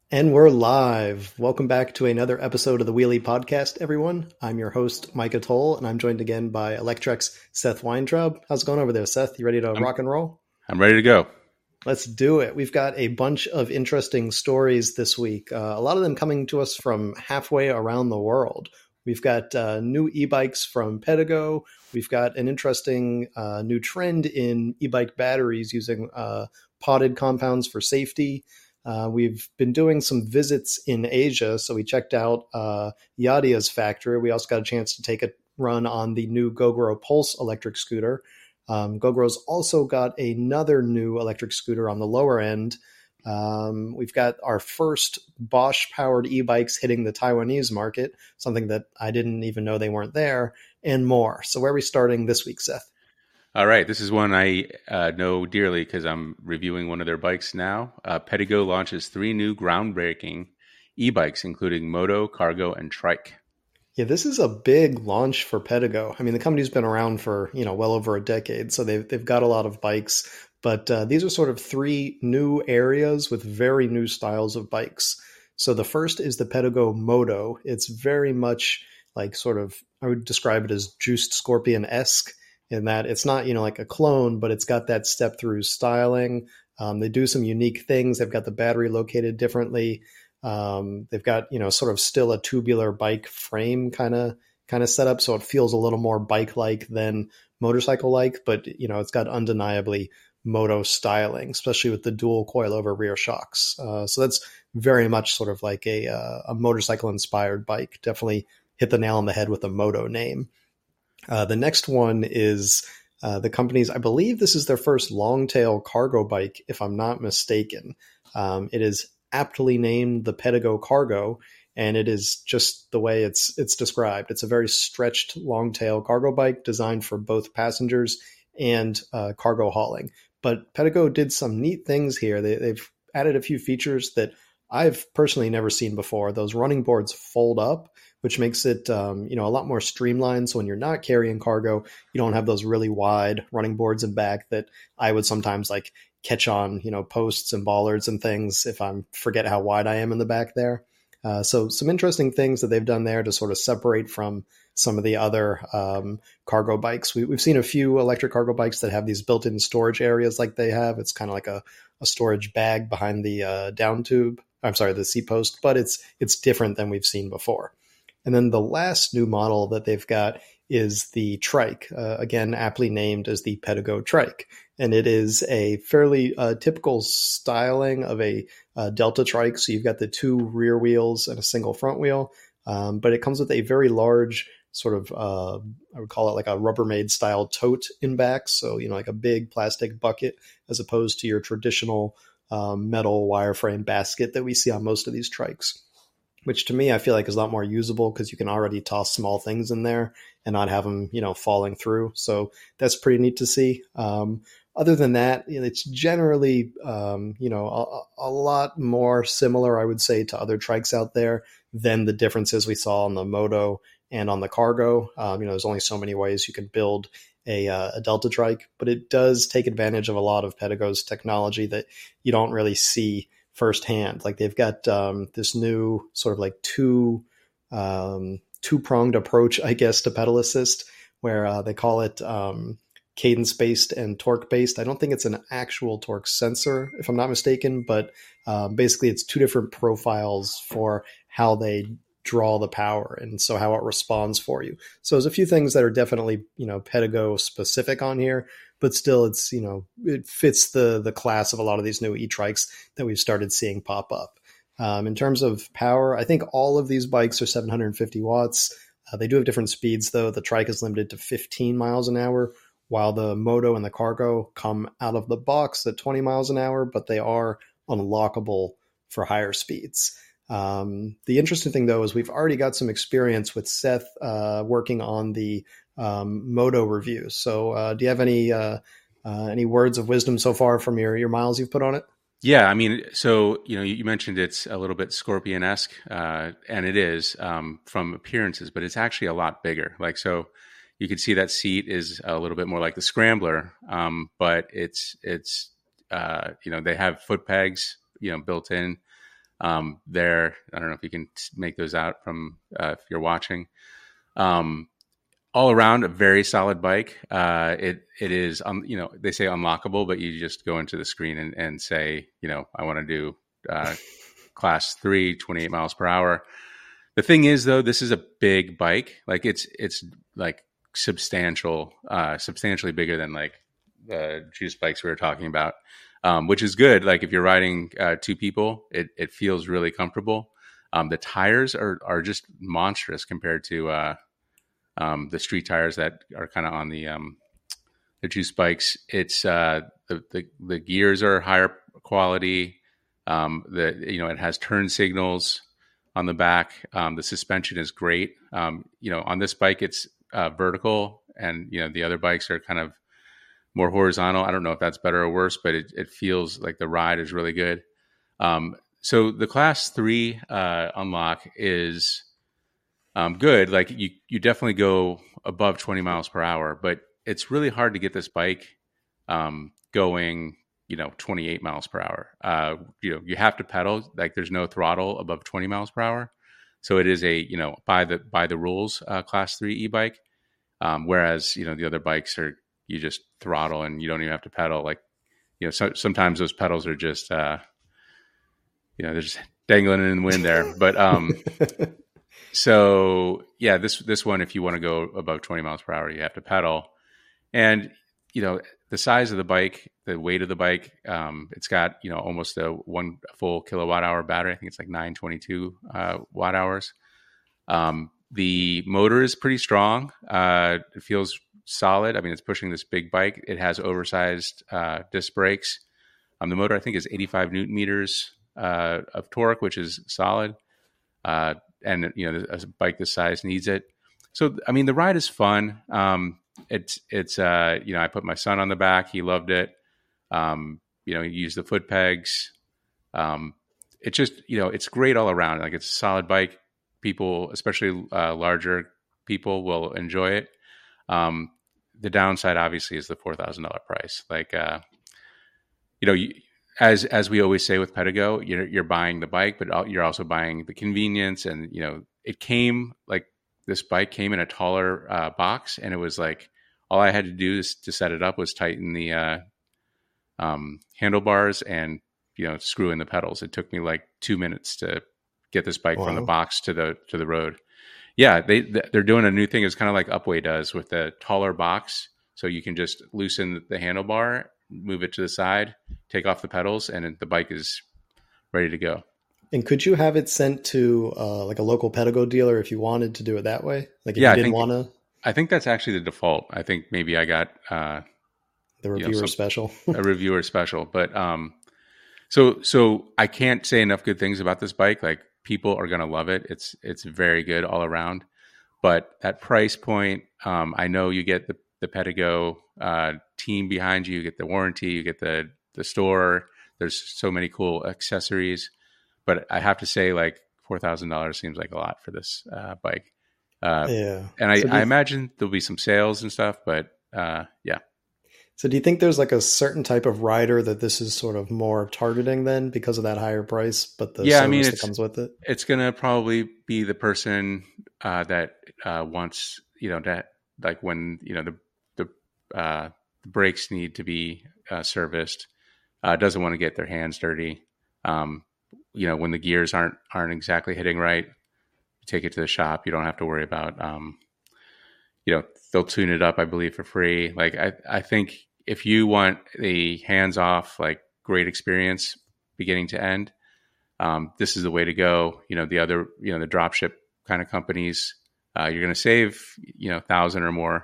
And we're live. Welcome back to another episode of the Wheelie Podcast, everyone. I'm your host, Micah Toll, and I'm joined again by Electrek's Seth Weintraub. How's it going over there, Seth? You ready to I'm rock and roll? I'm ready to go. Let's do it. We've got a bunch of interesting stories this week, a lot of them coming to us from halfway around the world. We've got new e-bikes from Pedego. We've got an interesting new trend in e-bike batteries using potted compounds for safety. We've been doing some visits in Asia, so we checked out Yadia's factory. We also got a chance to take a run on the new Gogoro Pulse electric scooter. Gogoro's also got another new electric scooter on the lower end. We've got our first Bosch-powered e-bikes hitting the Taiwanese market, something that I didn't even know they weren't there, and more. So where are we starting this week, Seth? All right, this is one I know dearly because I'm reviewing one of their bikes now. Pedego launches 3 new groundbreaking e-bikes, including Moto, Cargo, and Trike. Yeah, this is a big launch for Pedego. I mean, the company's been around for, well over a decade, so they've got a lot of bikes, but these are sort of 3 new areas with very new styles of bikes. So the first is the Pedego Moto. It's very much like sort of, I would describe it as Juiced Scorpion-esque in that it's not, like a clone, but it's got that step through styling. They do some unique things. They've got the battery located differently. They've got, sort of still a tubular bike frame kind of setup. So it feels a little more bike-like than motorcycle-like, but, it's got undeniably moto styling, especially with the dual coilover rear shocks. So that's very much sort of like a motorcycle-inspired bike. Definitely hit the nail on the head with the Moto name. The next one is the company's, I believe this is their first long-tail cargo bike, if I'm not mistaken. It is aptly named the Pedego Cargo, and it is just the way it's described. It's a very stretched long-tail cargo bike designed for both passengers and cargo hauling. But Pedego did some neat things here. They've added a few features that I've personally never seen before. Those running boards fold up, which makes it a lot more streamlined. So when you're not carrying cargo, you don't have those really wide running boards in back that I would sometimes like catch on, posts and bollards and things if I forget how wide I am in the back there. So some interesting things that they've done there to sort of separate from some of the other cargo bikes. We've seen a few electric cargo bikes that have these built-in storage areas like they have. It's kind of like a storage bag behind the down tube. I'm sorry, the seat post, but it's different than we've seen before. And then the last new model that they've got is the Trike, again, aptly named as the Pedego Trike. And it is a fairly typical styling of a Delta Trike. So you've got the 2 rear wheels and a single front wheel, but it comes with a very large sort of, I would call it like a Rubbermaid style tote in back. So, like a big plastic bucket as opposed to your traditional metal wireframe basket that we see on most of these Trikes, which to me, I feel like is a lot more usable because you can already toss small things in there and not have them, falling through. So that's pretty neat to see. Other than that, it's generally, a lot more similar, I would say, to other Trikes out there than the differences we saw on the Moto and on the Cargo. There's only so many ways you can build a Delta Trike, but it does take advantage of a lot of Pedego's technology that you don't really see firsthand. Like they've got this new sort of like two-pronged approach, I guess, to pedal assist, where they call it cadence-based and torque-based. I don't think it's an actual torque sensor, if I'm not mistaken, but basically it's 2 different profiles for how they draw the power and so how it responds for you. So there's a few things that are definitely, Pedego specific on here, but still it's, it fits the class of a lot of these new e-trikes that we've started seeing pop up. In terms of power, I think all of these bikes are 750 watts. They do have different speeds though. The Trike is limited to 15 miles an hour, while the Moto and the Cargo come out of the box at 20 miles an hour, but they are unlockable for higher speeds. The interesting thing, though, is we've already got some experience with Seth working on the Moto reviews. So do you have any words of wisdom so far from your miles you've put on it? Yeah, I mean, so, you mentioned it's a little bit Scorpion-esque, and it is from appearances, but it's actually a lot bigger. Like, so you can see that seat is a little bit more like the Scrambler, but it's they have foot pegs, built in. There, I don't know if you can make those out from if you're watching. Um, all around a very solid bike. It is, they say unlockable, but you just go into the screen and say, I want to do class 3, 28 miles per hour. The thing is, though, this is a big bike. Like it's like substantially bigger than like the juice bikes we were talking about, which is good. Like if you're riding 2 people, it feels really comfortable. The tires are just monstrous compared to the street tires that are kind of on the juice bikes. It's the gears are higher quality. It has turn signals on the back. The suspension is great. On this bike, it's vertical, and the other bikes are kind of more horizontal. I don't know if that's better or worse, but it feels like the ride is really good. So the Class 3 unlock is good. Like you definitely go above 20 miles per hour, but it's really hard to get this bike going 28 miles per hour. You have to pedal. Like there's no throttle above 20 miles per hour. So it is a, by the rules, Class 3 e-bike. Whereas, the other bikes are, you just throttle and you don't even have to pedal. Like, sometimes those pedals are just, they're just dangling in the wind there. But, so yeah, this one, if you want to go above 20 miles per hour, you have to pedal. And, the size of the bike, the weight of the bike, it's got, almost a 1 full kilowatt hour battery. I think it's like 922 watt hours. The motor is pretty strong. It feels solid. I mean, it's pushing this big bike. It has oversized disc brakes. The motor, I think, is 85 Newton meters of torque, which is solid. And, a bike this size needs it. So, I mean, the ride is fun. It's I put my son on the back. He loved it. He used the foot pegs. It's just, it's great all around. Like it's a solid bike. People, especially larger people, will enjoy it. The downside, obviously, is the $4,000 price. Like, as we always say with Pedigo, you're buying the bike, but you're also buying the convenience. And it came like this bike came in a taller box, and it was like all I had to do to set it up was tighten the handlebars and screw in the pedals. It took me like 2 minutes to get this bike from the box to the road. Yeah, they're doing a new thing. It's kind of like Upway does with the taller box, so you can just loosen the handlebar, move it to the side, take off the pedals, and the bike is ready to go. And could you have it sent to like a local Pedigo dealer if you wanted to do it that way? Like if you didn't want to? I think that's actually the default. I think maybe I got the reviewer special, a reviewer special. But so I can't say enough good things about this bike. Like people are going to love it. It's very good all around. But at price point, I know you get the Pedigo team behind you. You get the warranty. You get the store. There's so many cool accessories. But I have to say, like $4,000 seems like a lot for this bike. Yeah. And I imagine there'll be some sales and stuff, but yeah. So do you think there's like a certain type of rider that this is sort of more targeting then because of that higher price, but the service that comes with it? It's going to probably be the person that wants, that like when, the brakes need to be serviced, doesn't want to get their hands dirty. When the gears aren't exactly hitting right, take it to the shop. You don't have to worry about, they'll tune it up, I believe, for free. Like, I think if you want a hands-off, like great experience beginning to end, this is the way to go. The other, the dropship kind of companies, you're going to save, 1,000 or more.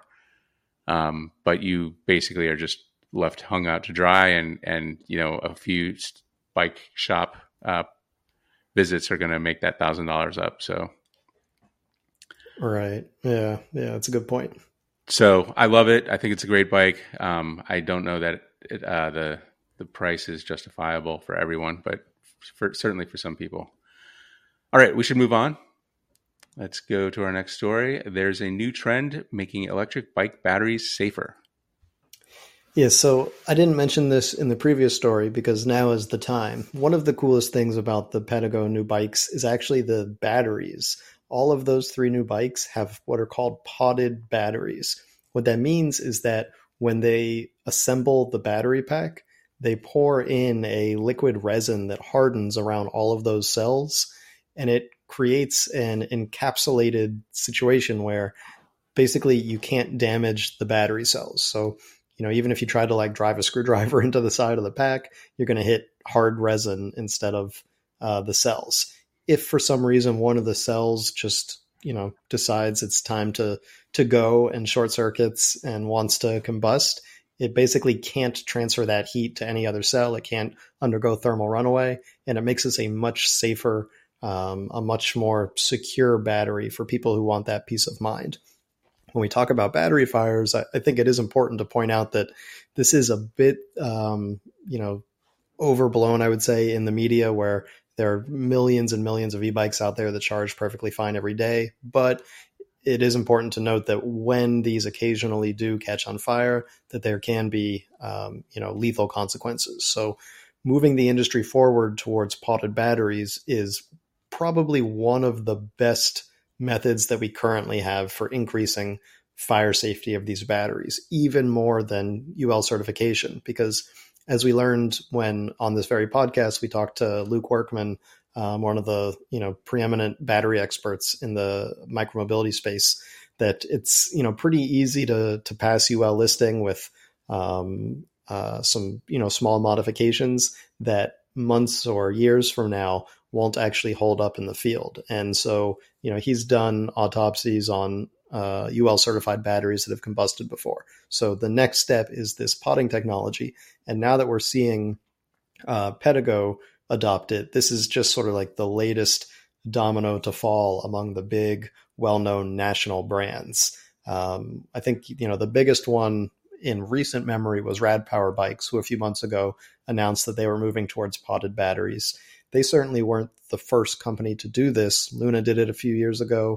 But you basically are just left hung out to dry and a few bike shop, visits are going to make that $1,000 up. So. Right. Yeah. That's a good point. So I love it. I think it's a great bike. I don't know that the price is justifiable for everyone, but certainly for some people. All right, we should move on. Let's go to our next story. There's a new trend making electric bike batteries safer. Yeah, so I didn't mention this in the previous story because now is the time. One of the coolest things about the Patago new bikes is actually the batteries. All of those three new bikes have what are called potted batteries. What that means is that when they assemble the battery pack, they pour in a liquid resin that hardens around all of those cells, and it creates an encapsulated situation where basically you can't damage the battery cells. So, even if you try to like drive a screwdriver into the side of the pack, you're going to hit hard resin instead of the cells. If for some reason one of the cells just, decides it's time to go and short circuits and wants to combust, it basically can't transfer that heat to any other cell. It can't undergo thermal runaway, and it makes this a much safer, a much more secure battery for people who want that peace of mind. When we talk about battery fires, I think it is important to point out that this is a bit, overblown, I would say, in the media, where there are millions and millions of e-bikes out there that charge perfectly fine every day. But it is important to note that when these occasionally do catch on fire, that there can be, lethal consequences. So moving the industry forward towards potted batteries is probably one of the best methods that we currently have for increasing fire safety of these batteries, even more than UL certification. Because as we learned when on this very podcast, we talked to Luke Workman, one of the preeminent battery experts in the micromobility space, that it's pretty easy to pass UL listing with some small modifications that months or years from now won't actually hold up in the field. And so he's done autopsies on UL certified batteries that have combusted before. So the next step is this potting technology. And now that we're seeing Patago adopt it, this is just sort of like the latest domino to fall among the big, well-known national brands. I think, the biggest one in recent memory was Rad Power Bikes, who a few months ago announced that they were moving towards potted batteries. They certainly weren't the first company to do this. Luna did it a few years ago.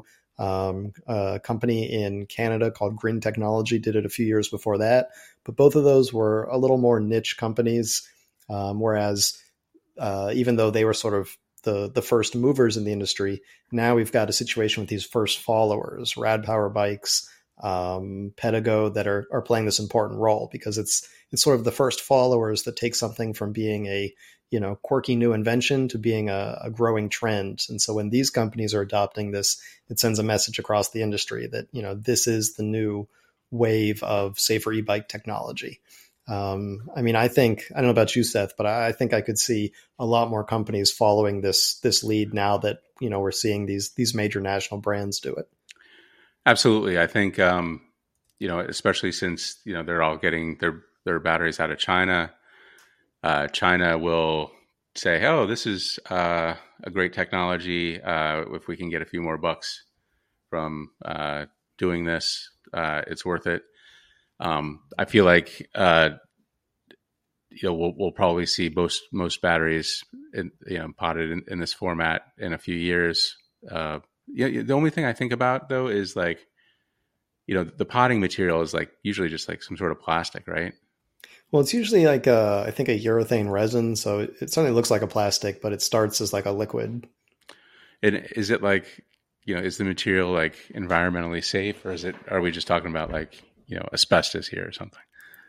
A company in Canada called Green Technology did it a few years before that. But both of those were a little more niche companies, whereas even though they were sort of the first movers in the industry, now we've got a situation with these first followers, Rad Power Bikes, Patago, that are playing this important role, because it's sort of the first followers that take something from being a quirky new invention to being a growing trend. And so when these companies are adopting this, it sends a message across the industry that this is the new wave of safer e-bike technology. I don't know about you, Seth, but I think I could see a lot more companies following this lead now that we're seeing these major national brands do it. Absolutely. I think, especially since, they're all getting their batteries out of China. China will say, oh, this is a great technology. If we can get a few more bucks from doing this, it's worth it. I feel like, we'll probably see most batteries potted in this format in a few years. The only thing I think about though is like, the potting material is like usually just like some sort of plastic, right? Well, it's usually like I think a urethane resin, so it certainly looks like a plastic, but it starts as like a liquid. And is it like, is the material like environmentally safe, or are we just talking about like, asbestos here or something?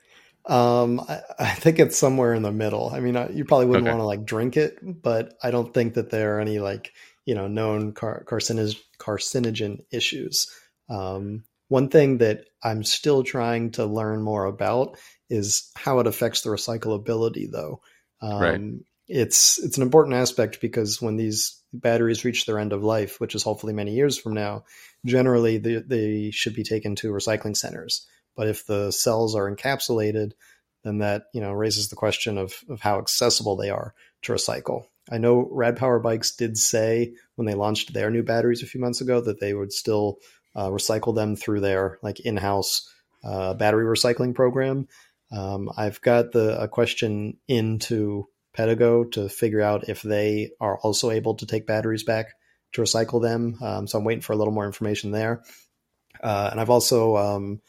I think it's somewhere in the middle. I mean, you probably wouldn't Okay. want to like drink it, but I don't think that there are any like, known carcinogen issues. One thing that I'm still trying to learn more about is how it affects the recyclability, though. Right. It's an important aspect, because when these batteries reach their end of life, which is hopefully many years from now, generally they should be taken to recycling centers. But if the cells are encapsulated, then that raises the question of how accessible they are to recycle. I know Rad Power Bikes did say when they launched their new batteries a few months ago that they would still recycle them through their like in-house battery recycling program. I've got a question into Patago to figure out if they are also able to take batteries back to recycle them. So I'm waiting for a little more information there. And I've also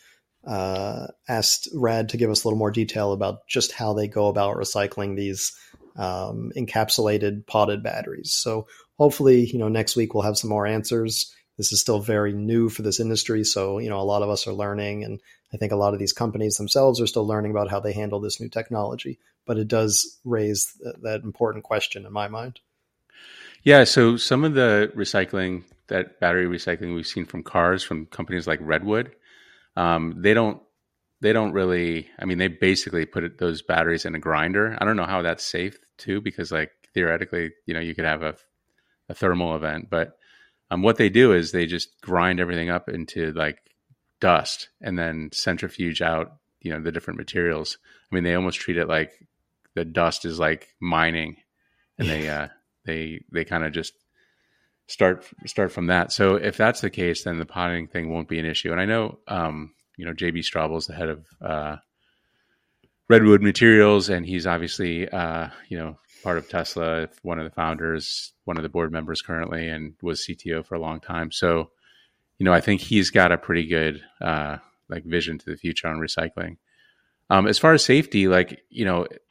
asked Rad to give us a little more detail about just how they go about recycling these encapsulated potted batteries. So hopefully, next week we'll have some more answers. This is still very new for this industry, so a lot of us are learning, and I think a lot of these companies themselves are still learning about how they handle this new technology. But it does raise that important question in my mind. Yeah, so some of the recycling, that battery recycling we've seen from cars from companies like Redwood, they don't really. I mean, they basically those batteries in a grinder. I don't know how that's safe too, because like theoretically, you could have a thermal event, but what they do is they just grind everything up into like dust and then centrifuge out, the different materials. I mean, they almost treat it like the dust is like mining, and they kind of just start from that. So if that's the case, then the potting thing won't be an issue. And I know, JB Straubel is the head of Redwood Materials, and he's obviously, part of Tesla, one of the founders, one of the board members currently, and was CTO for a long time. So, I think he's got a pretty good vision to the future on recycling. As far as safety, if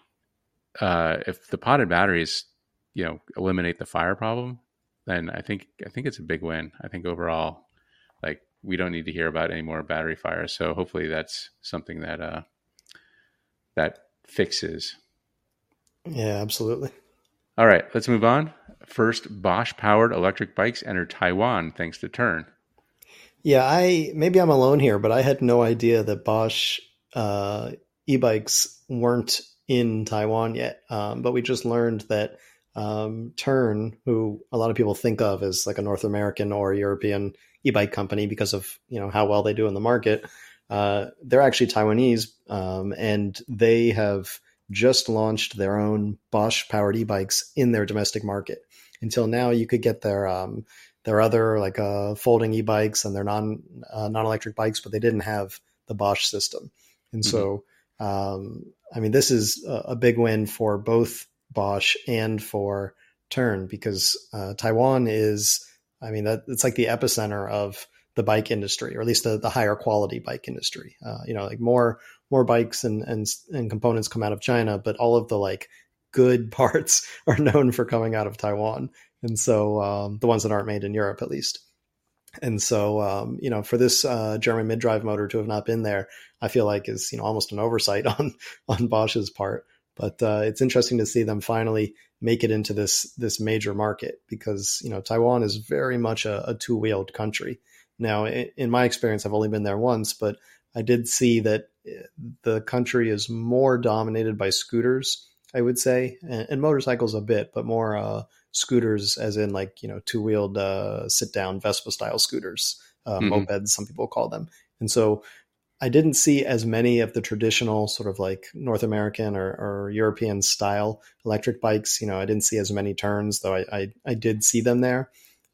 the potted batteries, eliminate the fire problem, then I think it's a big win. I think overall, we don't need to hear about any more battery fires. So hopefully that's something that that fixes. Yeah, absolutely. All right, let's move on. First, Bosch-powered electric bikes enter Taiwan thanks to Tern. Yeah, maybe I'm alone here, but I had no idea that Bosch e-bikes weren't in Taiwan yet. But we just learned that Tern, who a lot of people think of as like a North American or European e-bike company because of how well they do in the market, they're actually Taiwanese, and they have just launched their own Bosch powered e-bikes in their domestic market. Until now, you could get their other folding e-bikes and their non-electric bikes, but they didn't have the Bosch system. And so, this is a big win for both Bosch and for Tern, because Taiwan is, it's like the epicenter of the bike industry, or at least the higher quality bike industry. More bikes and components come out of China, but all of the good parts are known for coming out of Taiwan. And so the ones that aren't made in Europe, at least. And so, for this German mid-drive motor to have not been there, I feel like is, almost an oversight on Bosch's part. But it's interesting to see them finally make it into this major market, because, Taiwan is very much a two-wheeled country. Now, in my experience, I've only been there once, but I did see that the country is more dominated by scooters, I would say, and motorcycles a bit, but more scooters as in two-wheeled sit-down Vespa-style scooters, mopeds, some people call them. And so I didn't see as many of the traditional sort of North American or European style electric bikes. I didn't see as many turns, though I did see them there.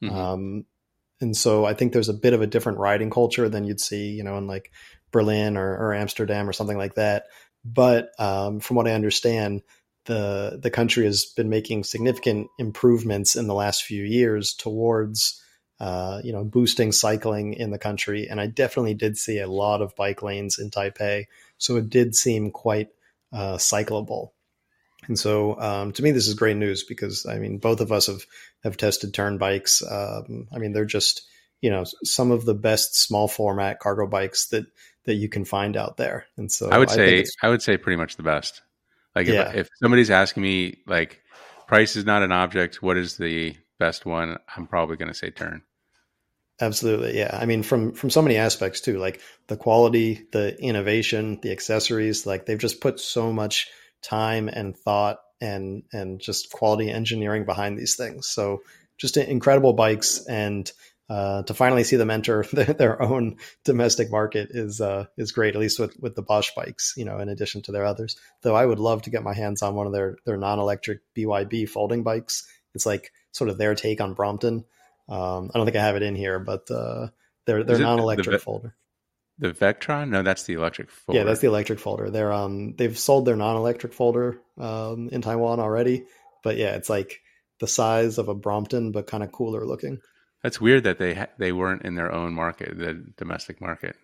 And so I think there's a bit of a different riding culture than you'd see, in Berlin or Amsterdam or something like that. But from what I understand, the country has been making significant improvements in the last few years towards boosting cycling in the country. And I definitely did see a lot of bike lanes in Taipei. So it did seem quite cyclable. And so to me, this is great news, because both of us have tested Tern bikes. They're just, some of the best small format cargo bikes that you can find out there. And so I would say pretty much the best. If somebody's asking me, price is not an object, what is the best one? I'm probably going to say Tern. Absolutely. Yeah. From so many aspects too, the quality, the innovation, the accessories, they've just put so much time and thought and just quality engineering behind these things. So just incredible bikes, and to finally see them enter their own domestic market is great, at least with the Bosch bikes, in addition to their others. Though I would love to get my hands on one of their non-electric BYB folding bikes. It's sort of their take on Brompton. I don't think I have it in here, but they're non-electric folder. The Vectron? No, that's the electric folder. Yeah, that's the electric folder. They've sold their non-electric folder in Taiwan already, but yeah, it's the size of a Brompton, but kind of cooler looking. That's weird that they weren't in their own market, the domestic market.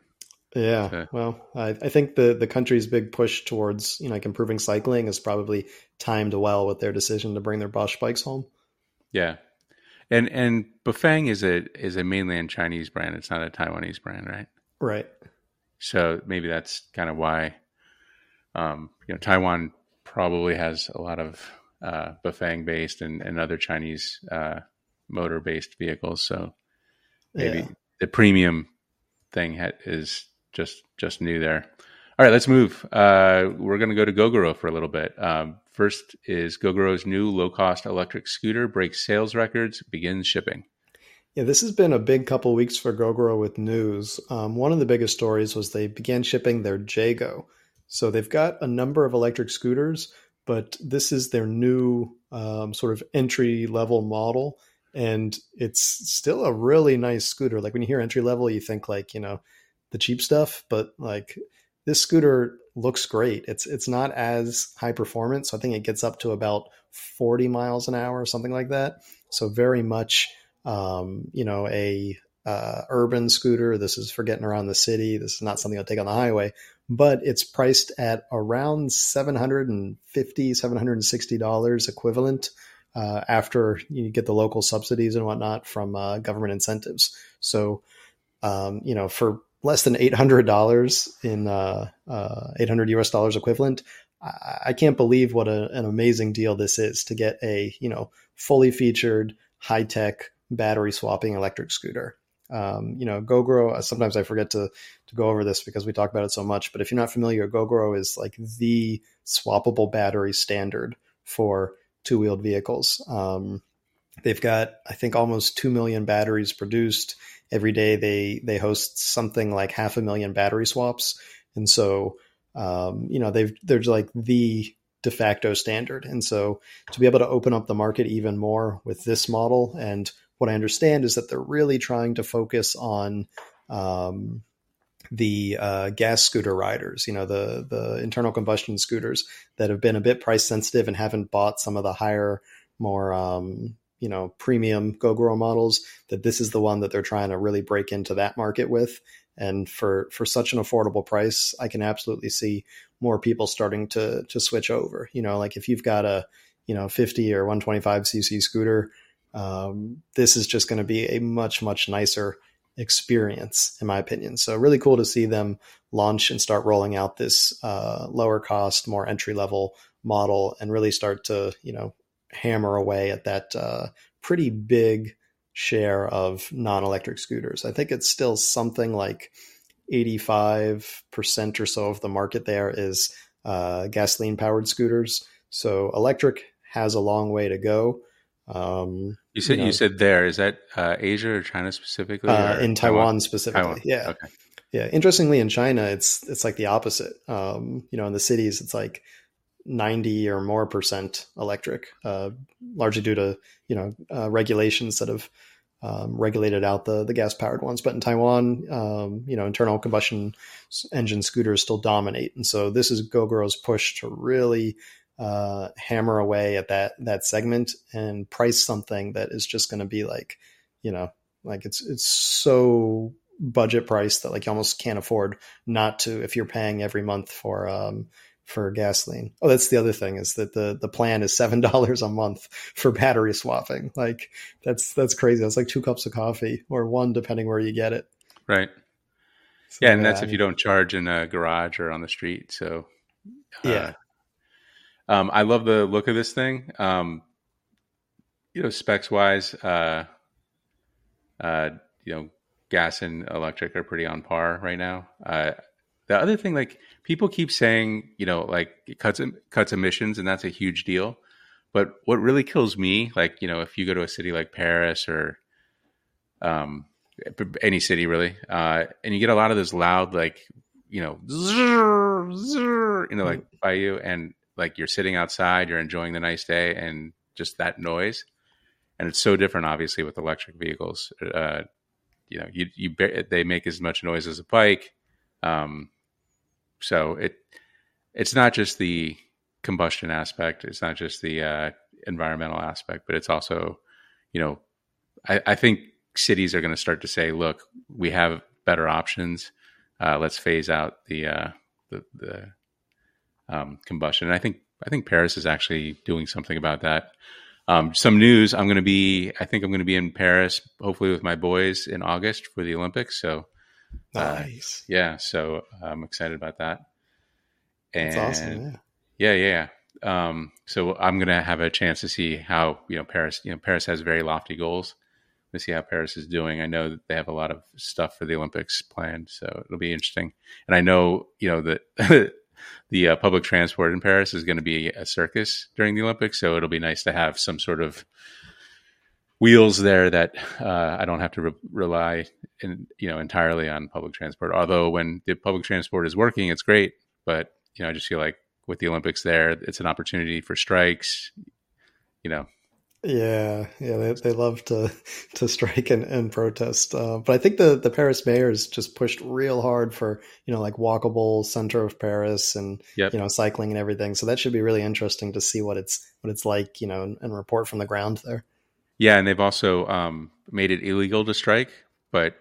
Yeah, So, well, I think the country's big push towards like improving cycling is probably timed well with their decision to bring their Bosch bikes home. yeah. And Bafang is a mainland Chinese brand. It's not a Taiwanese brand, right? Right. So maybe that's kind of why Taiwan probably has a lot of Bafang based and other Chinese motor based vehicles. So Yeah. maybe the premium thing is just new there. All right, let's move. We're going to go to Gogoro for a little bit. First is Gogoro's new low cost electric scooter breaks sales records, begins shipping. Yeah, this has been a big couple weeks for Gogoro with news. One of the biggest stories was they began shipping their Jago. So they've got a number of electric scooters, but this is their new sort of entry level model. And it's still a really nice scooter. Like when you hear entry level, you think like, the cheap stuff, but like this scooter looks great. It's not as high performance. So I think it gets up to about 40 miles an hour or something like that. So very much a urban scooter. This is for getting around the city. This is not something I'll take on the highway, but it's priced at around $760 equivalent after you get the local subsidies and whatnot from government incentives. So, for less than $800 in 800 US dollars equivalent, I can't believe what an amazing deal this is to get a, fully featured high tech battery swapping electric scooter. Gogoro, sometimes I forget to go over this because we talk about it so much, but if you're not familiar, Gogoro is like the swappable battery standard for two-wheeled vehicles. They've got, I think, almost 2 million batteries produced. Every day they host something like 500,000 battery swaps. And so, they're like the de facto standard. And so to be able to open up the market even more with this model, and what I understand is that they're really trying to focus on the gas scooter riders, the internal combustion scooters that have been a bit price sensitive and haven't bought some of the higher, more premium Gogoro models, that this is the one that they're trying to really break into that market with. And for such an affordable price, I can absolutely see more people starting to switch over. Like if you've got a 50 or 125cc scooter, this is just going to be a much, much nicer experience, in my opinion. So really cool to see them launch and start rolling out this lower cost, more entry level model, and really start to hammer away at that pretty big share of non-electric scooters. I think it's still something like 85% or so of the market there is gasoline powered scooters. So electric has a long way to go. You said there, is that Asia or China specifically, or in Taiwan specifically? Taiwan. Yeah. Okay. Yeah. Interestingly, in China, it's like the opposite. In the cities, it's like 90 or more percent electric, largely due to regulations that have regulated out the gas powered ones. But in Taiwan, internal combustion engine scooters still dominate, and so this is Gogoro's push to really hammer away at that segment and price something that is just going to be like, like it's so budget price that like you almost can't afford not to if you're paying every month for gasoline. Oh, that's the other thing, is that the plan is $7 a month for battery swapping. Like that's crazy. That's like 2 cups of coffee, or one, depending where you get it. Right. So, Yeah. And that's if you don't charge in a garage or on the street. So, yeah. I love the look of this thing. Specs wise, gas and electric are pretty on par right now. The other thing, like people keep saying, like it cuts emissions, and that's a huge deal. But what really kills me, like, if you go to a city like Paris or any city really, and you get a lot of those loud, like, like by you, and like you're sitting outside, you're enjoying the nice day, and just that noise. And it's so different, obviously, with electric vehicles. They make as much noise as a bike. So it's not just the combustion aspect. It's not just the environmental aspect, but it's also, I think cities are going to start to say, look, we have better options. let's phase out the combustion. And I think Paris is actually doing something about that. Some news: I think I'm going to be in Paris, hopefully with my boys in August for the Olympics. So, Nice. yeah, so I'm excited about that. That's And awesome. Yeah. yeah. So I'm going to have a chance to see how, Paris has very lofty goals. To see how Paris is doing. I know that they have a lot of stuff for the Olympics planned, so it'll be interesting. And I know, that the public transport in Paris is going to be a circus during the Olympics, so it'll be nice to have some sort of wheels there that I don't have to rely entirely on public transport. Although when the public transport is working, it's great, but I just feel like with the Olympics there, it's an opportunity for strikes. You know, Yeah, they love to strike and protest. But I think the Paris mayors just pushed real hard for like walkable center of Paris and yep. cycling and everything. So that should be really interesting to see what it's like and report from the ground there. Yeah, and they've also made it illegal to strike, but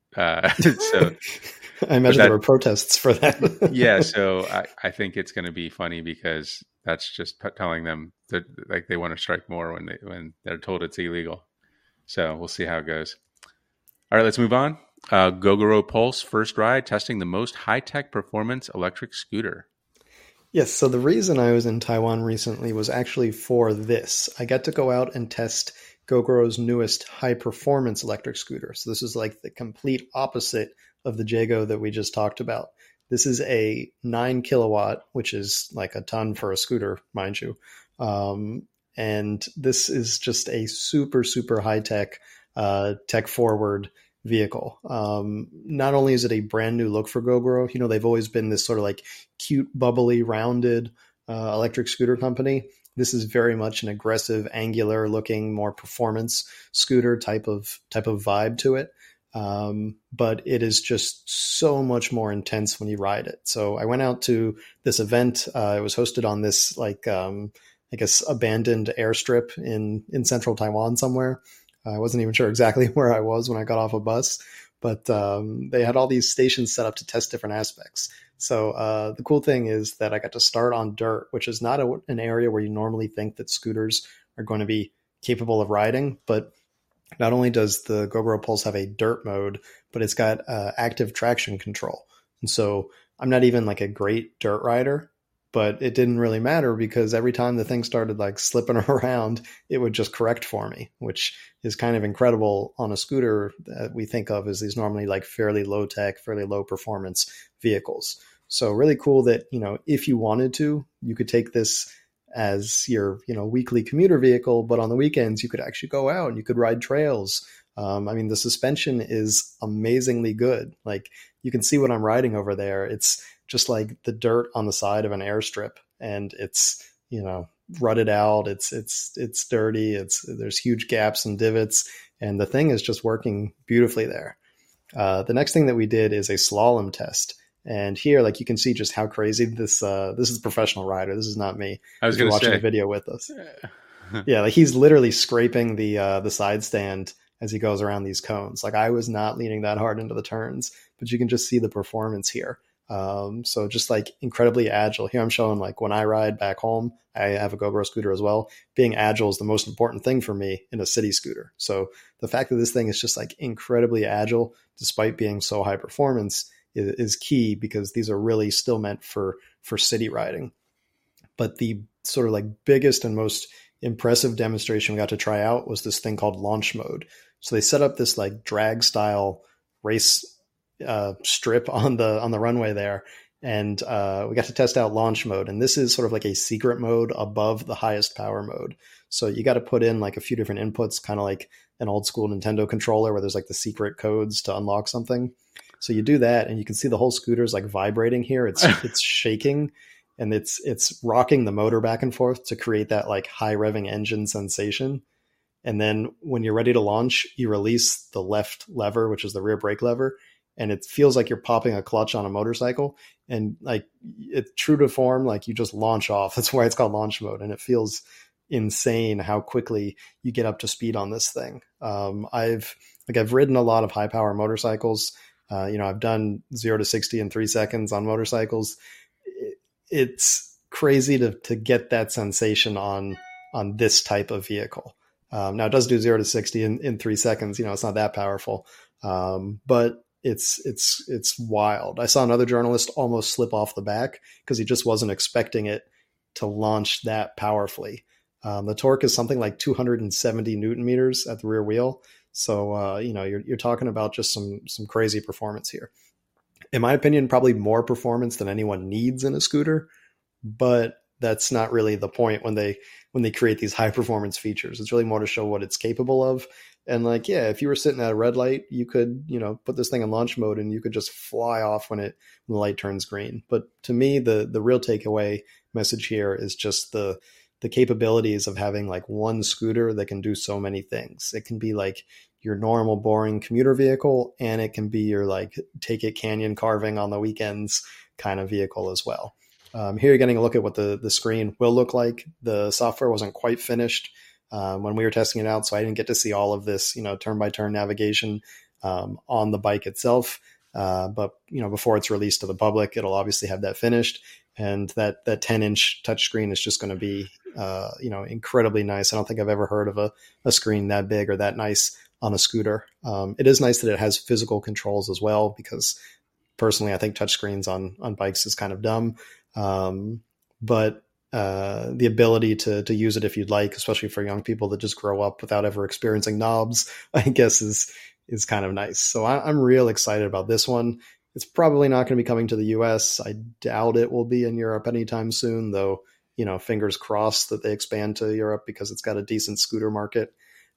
so I imagine there were protests for that. yeah, so I think it's going to be funny because that's just telling them that like they want to strike more when they're told it's illegal. So we'll see how it goes. All right, let's move on. Gogoro Pulse first ride testing the most high-tech performance electric scooter. Yes, so the reason I was in Taiwan recently was actually for this. I got to go out and test Gogoro's newest high-performance electric scooter. So this is like the complete opposite of the Jago that we just talked about. This is a 9 kilowatt, which is like a ton for a scooter, mind you. And this is just a super, super high-tech, tech-forward vehicle. Not only is it a brand new look for Gogoro, they've always been this sort of like cute, bubbly, rounded electric scooter company. This is very much an aggressive, angular looking, more performance scooter type of vibe to it. But it is just so much more intense when you ride it. So I went out to this event. It was hosted on this I guess abandoned airstrip in central Taiwan somewhere. I wasn't even sure exactly where I was when I got off a bus, but they had all these stations set up to test different aspects. So the cool thing is that I got to start on dirt, which is not an area where you normally think that scooters are going to be capable of riding. But not only does the Gogoro Pulse have a dirt mode, but it's got active traction control. And so I'm not even like a great dirt rider, but it didn't really matter because every time the thing started like slipping around, it would just correct for me, which is kind of incredible on a scooter that we think of as these normally like fairly low tech, fairly low performance vehicles. So really cool that, if you wanted to, you could take this as your, weekly commuter vehicle, but on the weekends you could actually go out and you could ride trails. The suspension is amazingly good. Like you can see what I'm riding over there. It's just like the dirt on the side of an airstrip, and it's rutted out. It's dirty. There's huge gaps and divots, and the thing is just working beautifully there. The next thing that we did is a slalom test. And here, like you can see just how crazy this is a professional rider. This is not me. I was going to watching say the video with us. Yeah, like he's literally scraping the side stand as he goes around these cones. Like I was not leaning that hard into the turns, but you can just see the performance here. So just like incredibly agile. Here I'm showing like when I ride back home, I have a Gogoro scooter as well. Being agile is the most important thing for me in a city scooter. So the fact that this thing is just like incredibly agile, despite being so high performance, is key because these are really still meant for city riding. But the sort of like biggest and most impressive demonstration we got to try out was this thing called launch mode. So they set up this like drag style race strip on the runway there, and we got to test out launch mode. And this is sort of like a secret mode above the highest power mode. So you got to put in like a few different inputs, kind of like an old school Nintendo controller where there's like the secret codes to unlock something. So you do that, and you can see the whole scooter is like vibrating here. It's shaking, and it's rocking the motor back and forth to create that like high revving engine sensation. And then when you're ready to launch, you release the left lever, which is the rear brake lever, and it feels like you're popping a clutch on a motorcycle. And like it's true to form, like you just launch off. That's why it's called launch mode, and it feels insane how quickly you get up to speed on this thing. I've ridden a lot of high power motorcycles. I've done 0 to 60 in 3 seconds on motorcycles. It's crazy to get that sensation on this type of vehicle. Now it does do 0 to 60 in 3 seconds. It's not that powerful, but it's wild. I saw another journalist almost slip off the back because he just wasn't expecting it to launch that powerfully. The torque is something like 270 Newton meters at the rear wheel. So, you're talking about just some crazy performance here. In my opinion, probably more performance than anyone needs in a scooter, but that's not really the point when they create these high performance features. It's really more to show what it's capable of. And if you were sitting at a red light, you could, put this thing in launch mode and you could just fly off when the light turns green. But to me, the real takeaway message here is just the capabilities of having like one scooter that can do so many things. It can be like your normal boring commuter vehicle, and it can be your like take it canyon carving on the weekends kind of vehicle as well. Here you're getting a look at what the screen will look like. The software wasn't quite finished when we were testing it out, so I didn't get to see all of this, turn by turn navigation on the bike itself. But before it's released to the public, it'll obviously have that finished, and that 10-inch touchscreen is just going to be incredibly nice. I don't think I've ever heard of a screen that big or that nice on a scooter. It is nice that it has physical controls as well, because personally I think touchscreens on bikes is kind of dumb. But the ability to use it if you'd like, especially for young people that just grow up without ever experiencing knobs, I guess is kind of nice. So I'm real excited about this one. It's probably not going to be coming to the US. I doubt it will be in Europe anytime soon, though, fingers crossed that they expand to Europe because it's got a decent scooter market.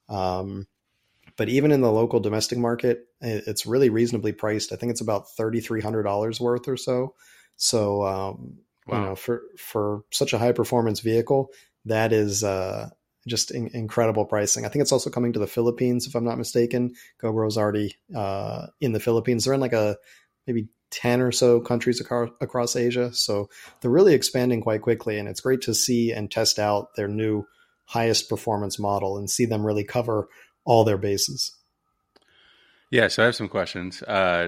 But even in the local domestic market, it's really reasonably priced. I think it's about $3,300 worth or so. So, Wow. For such a high performance vehicle, that is just incredible pricing. I think it's also coming to the Philippines, if I'm not mistaken. GoGo's already in the Philippines. They're in like maybe 10 or so countries across Asia. So they're really expanding quite quickly. And it's great to see and test out their new highest performance model and see them really cover all their bases. Yeah. So I have some questions.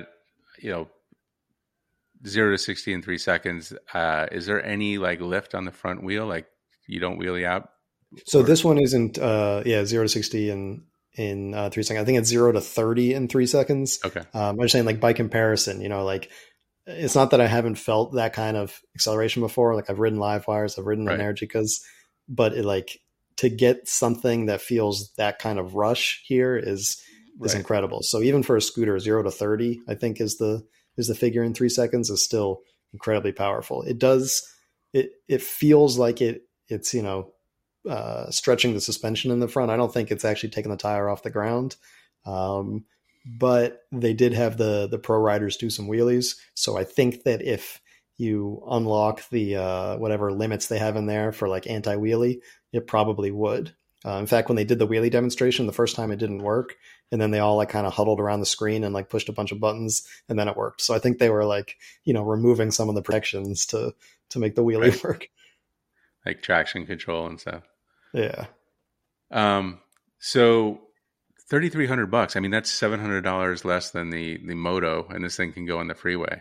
0 to 60 in 3 seconds. Is there any like lift on the front wheel? Like you don't wheelie out? So this one isn't, 0 to 60 in 3 seconds. I think it's 0 to 30 in 3 seconds. Okay. I'm just saying, like, by comparison, like, it's not that I haven't felt that kind of acceleration before. Like, I've ridden Livewires, I've ridden Energicas, but to get something that feels that kind of rush here is incredible. So even for a scooter, 0 to 30, I think is the figure in 3 seconds is still incredibly powerful. It feels like it's stretching the suspension in the front. I don't think it's actually taking the tire off the ground. But they did have the pro riders do some wheelies. So I think that if you unlock the whatever limits they have in there for like anti-wheelie, it probably would. In fact, when they did the wheelie demonstration, the first time it didn't work. And then they all like kind of huddled around the screen and like pushed a bunch of buttons, and then it worked. So I think they were like, removing some of the protections to make the wheelie work. Like traction control and stuff. Yeah. So $3,300. I mean, that's $700 less than the Moto, and this thing can go on the freeway.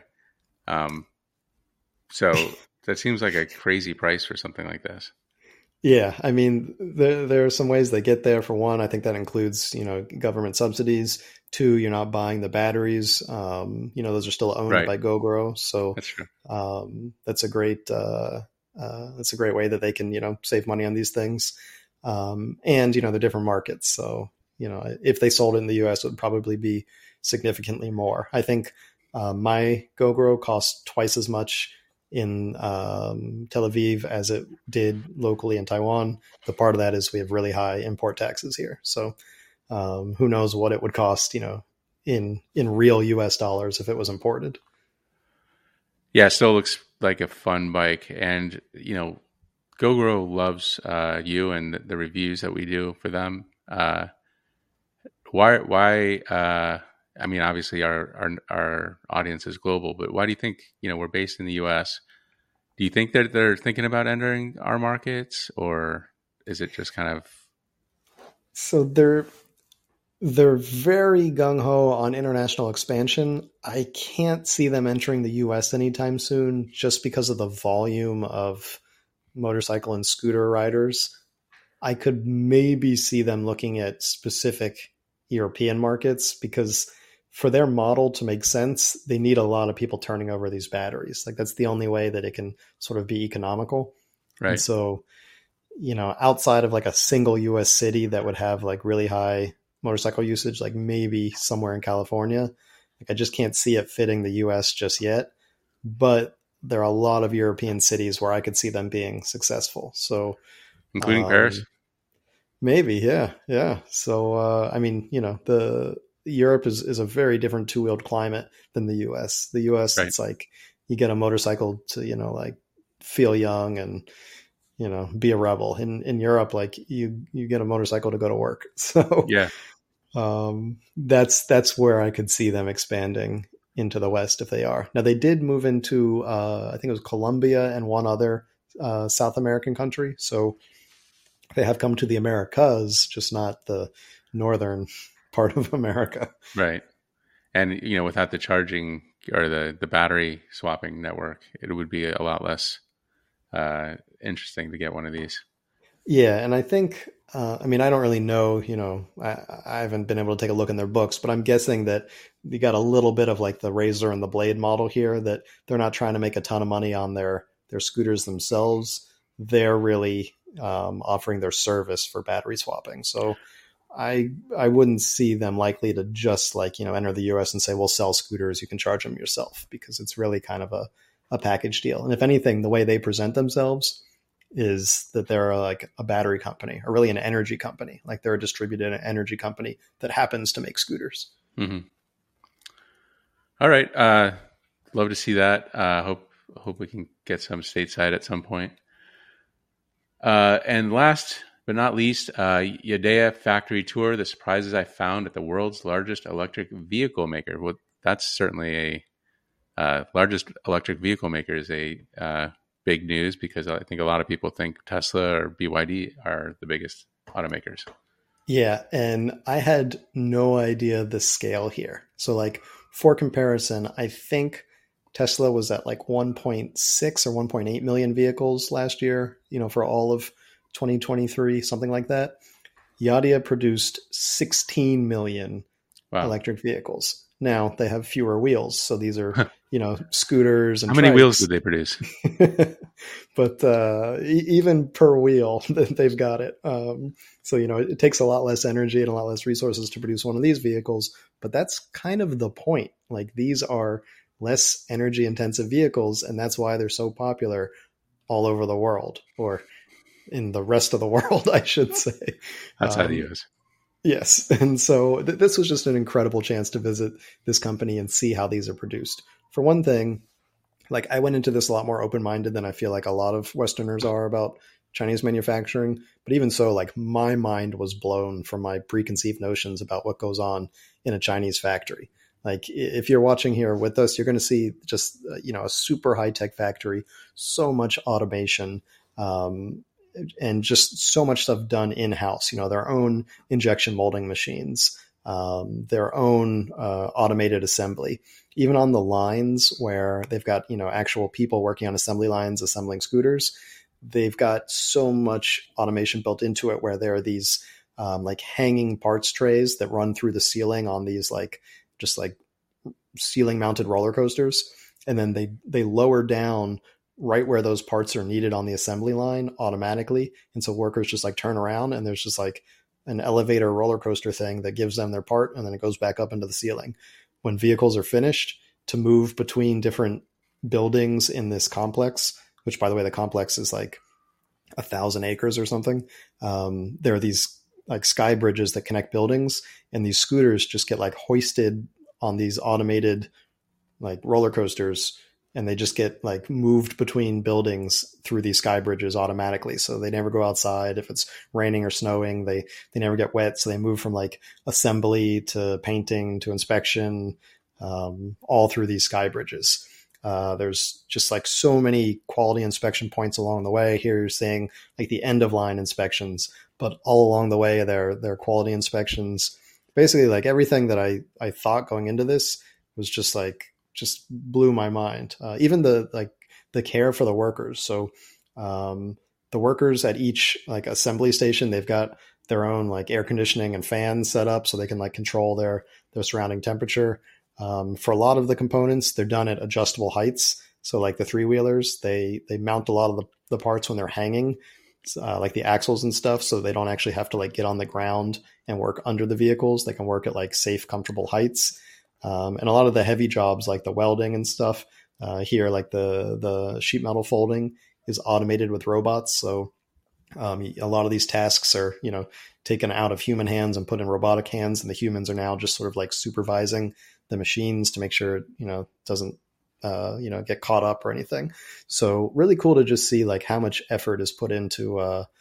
So that seems like a crazy price for something like this. Yeah, I mean, there are some ways they get there. For one, I think that includes, government subsidies. Two, you're not buying the batteries. Those are still owned by GoGo. So that's true. That's a great way that they can, save money on these things. And, the different markets. So, if they sold it in the US, it would probably be significantly more. I think my GoGo cost twice as much in Tel Aviv as it did locally in Taiwan. The part of that is we have really high import taxes here. So who knows what it would cost, in real US dollars if it was imported. Yeah, it still looks like a fun bike. And, GoGo loves you and the reviews that we do for them. Why I mean, obviously our audience is global, but why do you think, we're based in the US? Do you think that they're thinking about entering our markets, or is it just kind of? So They're very gung ho on international expansion. I can't see them entering the US anytime soon just because of the volume of motorcycle and scooter riders. I could maybe see them looking at specific European markets because for their model to make sense, they need a lot of people turning over these batteries. Like that's the only way that it can sort of be economical. And Right. so, outside of like a single US city that would have like really high motorcycle usage, like maybe somewhere in California, like I just can't see it fitting the US just yet. But there are a lot of European cities where I could see them being successful. So, Including Paris. um, maybe, yeah, yeah. So, I mean, the Europe is a very different two wheeled climate than the U.S. The U.S. Right. It's like you get a motorcycle to like feel young and be a rebel. In Europe, like you get a motorcycle to go to work. So, Yeah. that's where I could see them expanding into the West if they are. Now they did move into I think it was Colombia and one other South American country. So they have come to the Americas, just not the northern part of America. Right. And without the charging or the battery swapping network, it would be a lot less interesting to get one of these. Yeah, and I think I mean I don't really know. I haven't been able to take a look in their books, but I'm guessing that you got a little bit of like the razor and the blade model here. That they're not trying to make a ton of money on their scooters themselves. They're really offering their service for battery swapping. So I wouldn't see them likely to just like enter the US and say we'll sell scooters, you can charge them yourself, because it's really kind of a package deal. And if anything, the way they present themselves is that they're like a battery company or really an energy company, like they're a distributed energy company that happens to make scooters. Mm-hmm. All right, love to see that. Hope we can get some stateside at some point. And last but not least, Yadea factory tour, the surprises I found at the world's largest electric vehicle maker. Well, that's certainly a largest electric vehicle maker is a big news, because I think a lot of people think Tesla or BYD are the biggest automakers. Yeah, and I had no idea the scale here. So like for comparison, I think Tesla was at like 1.6 or 1.8 million vehicles last year, for all of 2023, something like that. Yadia produced 16 million Wow. electric vehicles. Now they have fewer wheels, so these are scooters and How many wheels trikes. did they produce? But even per wheel, they've got it. So it takes a lot less energy and a lot less resources to produce one of these vehicles. But that's kind of the point. Like these are less energy intensive vehicles, and that's why they're so popular all over the world, or in the rest of the world, I should say. Outside the US. Yes. And so this was just an incredible chance to visit this company and see how these are produced. For one thing, like I went into this a lot more open-minded than I feel like a lot of Westerners are about Chinese manufacturing. But even so, like my mind was blown from my preconceived notions about what goes on in a Chinese factory. Like if you're watching here with us, you're going to see just, a super high tech factory, so much automation, and just so much stuff done in-house, their own injection molding machines, their own automated assembly, even on the lines where they've got, actual people working on assembly lines, assembling scooters. They've got so much automation built into it where there are these like hanging parts trays that run through the ceiling on these just like ceiling mounted roller coasters. And then they lower down right where those parts are needed on the assembly line automatically. And so workers just like turn around and there's just like an elevator roller coaster thing that gives them their part, and then it goes back up into the ceiling. When vehicles are finished, to move between different buildings in this complex, which by the way, the complex is like 1,000 acres or something. There are these like sky bridges that connect buildings, and these scooters just get like hoisted on these automated like roller coasters, and they just get like moved between buildings through these sky bridges automatically. So they never go outside. If it's raining or snowing, they never get wet. So they move from like assembly to painting to inspection, all through these sky bridges. There's just like so many quality inspection points along the way. Here you're seeing like the end of line inspections, but all along the way, there are quality inspections. basically like everything that I thought going into this was just blew my mind. Even the like the care for the workers. So the workers at each like assembly station, they've got their own like air conditioning and fans set up so they can like control their surrounding temperature. For a lot of the components, they're done at adjustable heights. So like the three wheelers, they mount a lot of the parts when they're hanging, like the axles and stuff, so they don't actually have to like get on the ground and work under the vehicles. They can work at like safe, comfortable heights. And a lot of the heavy jobs like the welding and stuff here, like the sheet metal folding is automated with robots. So a lot of these tasks are, taken out of human hands and put in robotic hands. And the humans are now just sort of like supervising the machines to make sure, it doesn't, get caught up or anything. So really cool to just see like how much effort is put into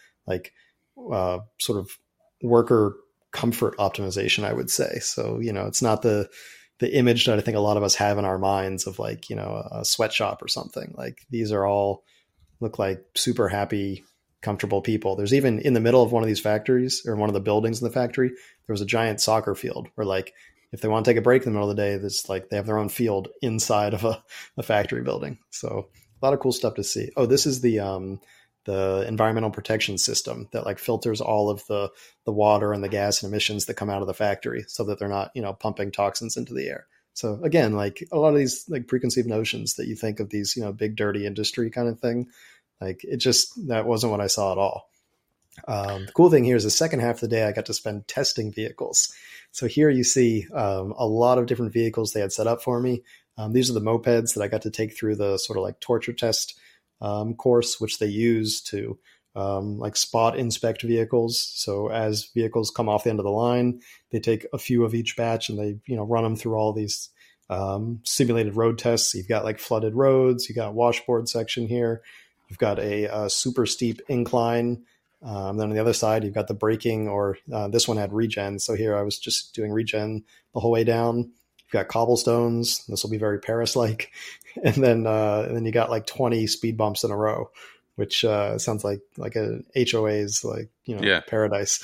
sort of worker comfort optimization, I would say. So, it's not the image that I think a lot of us have in our minds of like, a sweatshop or something. Like these are all look like super happy, comfortable people. There's even in the middle of one of these factories or one of the buildings in the factory, there was a giant soccer field where like, if they want to take a break in the middle of the day, it's like they have their own field inside of a factory building. So a lot of cool stuff to see. Oh, this is the environmental protection system that like filters all of the water and the gas and emissions that come out of the factory so that they're not, pumping toxins into the air. So again, like a lot of these like preconceived notions that you think of these, big dirty industry kind of thing, like that wasn't what I saw at all. The cool thing here is the second half of the day, I got to spend testing vehicles. So here you see a lot of different vehicles they had set up for me. These are the mopeds that I got to take through the sort of like torture test course, which they use to like spot inspect vehicles. So as vehicles come off the end of the line, they take a few of each batch and they, run them through all these simulated road tests. So you've got like flooded roads, you got washboard section here. You've got a super steep incline. Then on the other side, you've got the braking, or this one had regen. So here I was just doing regen the whole way down. You've got cobblestones. This will be very Paris-like. And then you got like 20 speed bumps in a row, which sounds like a HOA's paradise.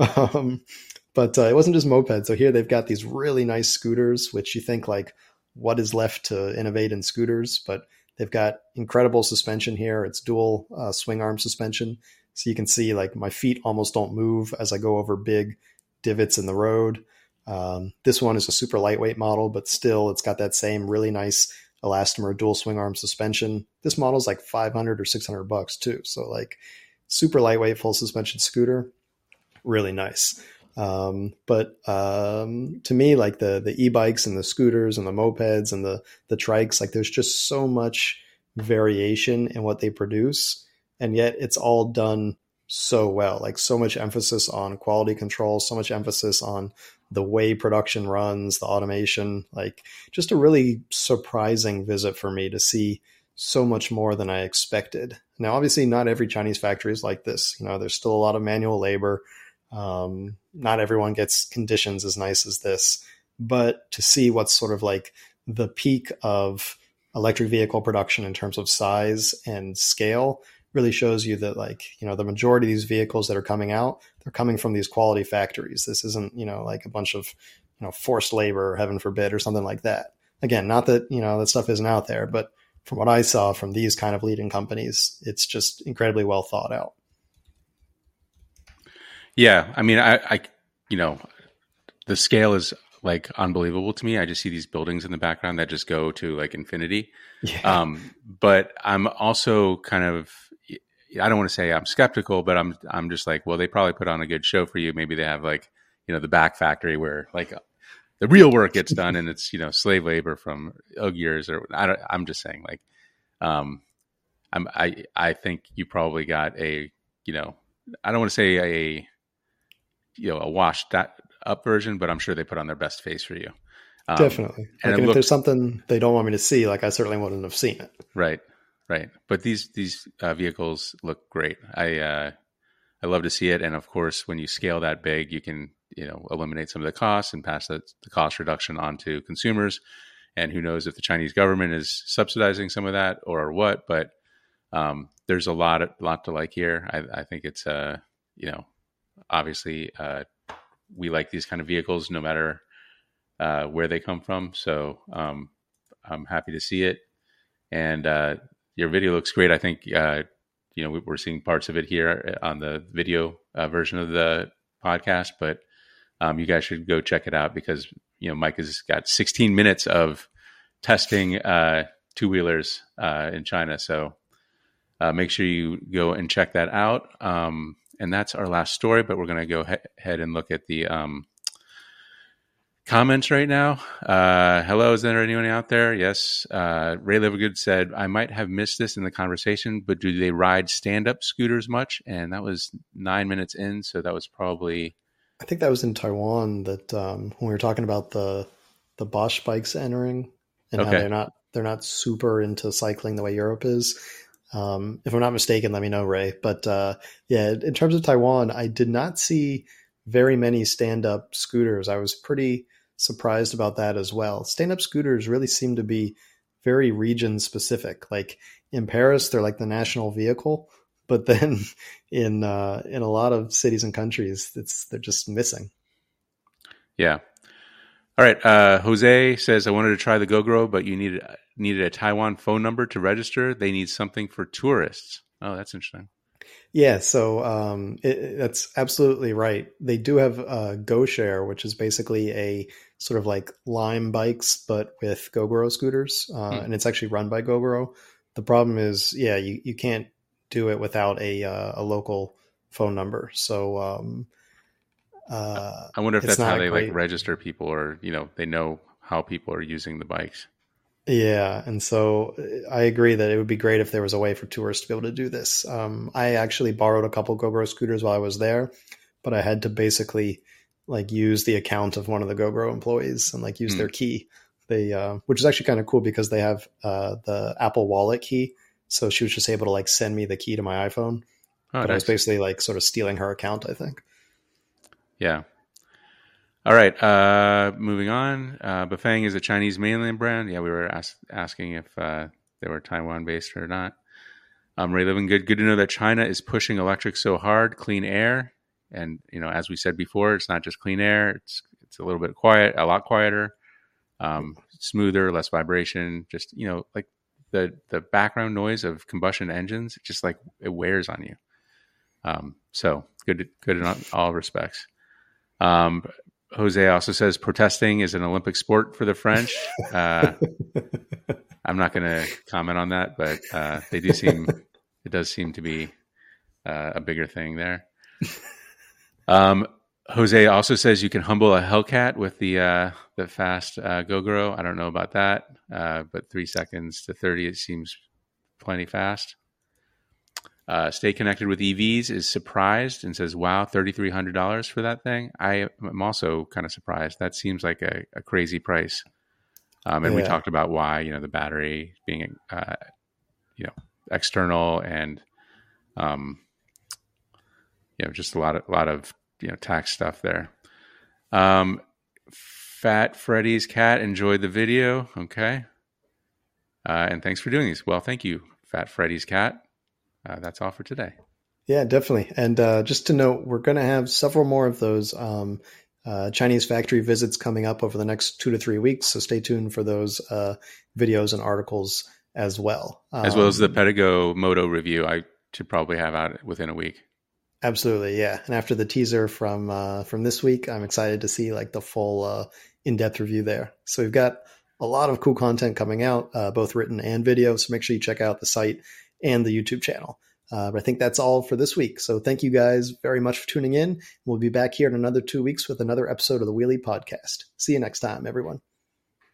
But it wasn't just mopeds. So here they've got these really nice scooters, which you think like, what is left to innovate in scooters? But they've got incredible suspension here. It's dual swing arm suspension. So you can see like my feet almost don't move as I go over big divots in the road. This one is a super lightweight model, but still it's got that same really nice elastomer dual swing arm suspension. This model is like $500 or $600 too. So like super lightweight full suspension scooter, really nice. But to me, like the e-bikes and the scooters and the mopeds and the trikes, like there's just so much variation in what they produce. And yet it's all done so well, like so much emphasis on quality control, so much emphasis on the way production runs, the automation, like just a really surprising visit for me to see so much more than I expected. Now, obviously not every Chinese factory is like this. There's still a lot of manual labor. Not everyone gets conditions as nice as this, but to see what's sort of like the peak of electric vehicle production in terms of size and scale really shows you that like, the majority of these vehicles that are coming out, they're coming from these quality factories. This isn't, like a bunch of, forced labor, heaven forbid, or something like that. Again, not that, that stuff isn't out there, but from what I saw from these kind of leading companies, it's just incredibly well thought out. Yeah. I mean, I the scale is like unbelievable to me. I just see these buildings in the background that just go to like infinity. Yeah. But I'm also kind of, I don't want to say I'm skeptical, but I'm just like, well, they probably put on a good show for you. Maybe they have like, the back factory where like the real work gets done and it's, slave labor from Ugyrs or I'm just saying like, I think you probably got I don't want to say a washed up version, but I'm sure they put on their best face for you. Definitely. Like, and if there's something they don't want me to see, like I certainly wouldn't have seen it. Right. But these vehicles look great. I love to see it. And of course, when you scale that big, you can, eliminate some of the costs and pass the cost reduction on to consumers. And who knows if the Chinese government is subsidizing some of that or what, but there's a lot to like here. I think it's, obviously we like these kind of vehicles no matter where they come from. So I'm happy to see it. And your video looks great. I think, we're seeing parts of it here on the video version of the podcast, but you guys should go check it out because, Mike has got 16 minutes of testing two-wheelers in China. So make sure you go and check that out. And that's our last story, but we're going to go ahead and look at the comments right now. Hello, is there anyone out there? Yes. Ray Livergood said, I might have missed this in the conversation, but do they ride stand-up scooters much? And that was 9 minutes in, so that was probably... I think that was in Taiwan that when we were talking about the Bosch bikes entering and how they're not super into cycling the way Europe is. If I'm not mistaken, let me know, Ray. But in terms of Taiwan, I did not see very many stand-up scooters. I was pretty surprised about that as well. Stand-up scooters really seem to be very region specific. Like in Paris, they're like the national vehicle, but then in a lot of cities and countries, they're just missing. Yeah. All right. Jose says, I wanted to try the GoGro, but you needed a Taiwan phone number to register. They need something for tourists. Oh, that's interesting. Yeah, so that's absolutely right. They do have GoShare, which is basically a sort of like Lime bikes, but with GoGro scooters, and it's actually run by GoGro. The problem is, you can't do it without a local phone number. So I wonder if that's how they like register people, or they know how people are using the bikes. Yeah, and so I agree that it would be great if there was a way for tourists to be able to do this. I actually borrowed a couple GoGro scooters while I was there, but I had to basically like use the account of one of the GoGro employees and like use their key. They, which is actually kind of cool because they have the Apple Wallet key. So she was just able to like send me the key to my iPhone. But nice. I was basically like sort of stealing her account, I think. Yeah. All right, moving on. Bafang is a Chinese mainland brand. Yeah, we were asking if they were Taiwan-based or not. Ray Livingood, good to know that China is pushing electric so hard, clean air. And, as we said before, it's not just clean air. It's a little bit a lot quieter, smoother, less vibration. Just, like the background noise of combustion engines, just like it wears on you. So good in all respects. Jose also says protesting is an Olympic sport for the French. I'm not going to comment on that, but it does seem to be a bigger thing there. Jose also says you can humble a Hellcat with the fast GoGro. I don't know about that, but 3 seconds to 30, it seems plenty fast. Stay Connected with EVs is surprised and says, wow, $3,300 for that thing. I am also kind of surprised. That seems like a crazy price. And we talked about why, the battery being, external and, just a lot of, tax stuff there. Fat Freddy's cat enjoyed the video. Okay. And thanks for doing these. Well, thank you, Fat Freddy's cat. That's all for today. Yeah, definitely. And just to note, we're going to have several more of those Chinese factory visits coming up over the next 2 to 3 weeks. So stay tuned for those videos and articles as well. As well as the Pedego Moto review. I should probably have out within a week. Absolutely, yeah. And after the teaser from this week, I'm excited to see like the full in-depth review there. So we've got a lot of cool content coming out, both written and video. So make sure you check out the site and the YouTube channel. But I think that's all for this week. So thank you guys very much for tuning in. We'll be back here in another 2 weeks with another episode of the Wheelie Podcast. See you next time, everyone.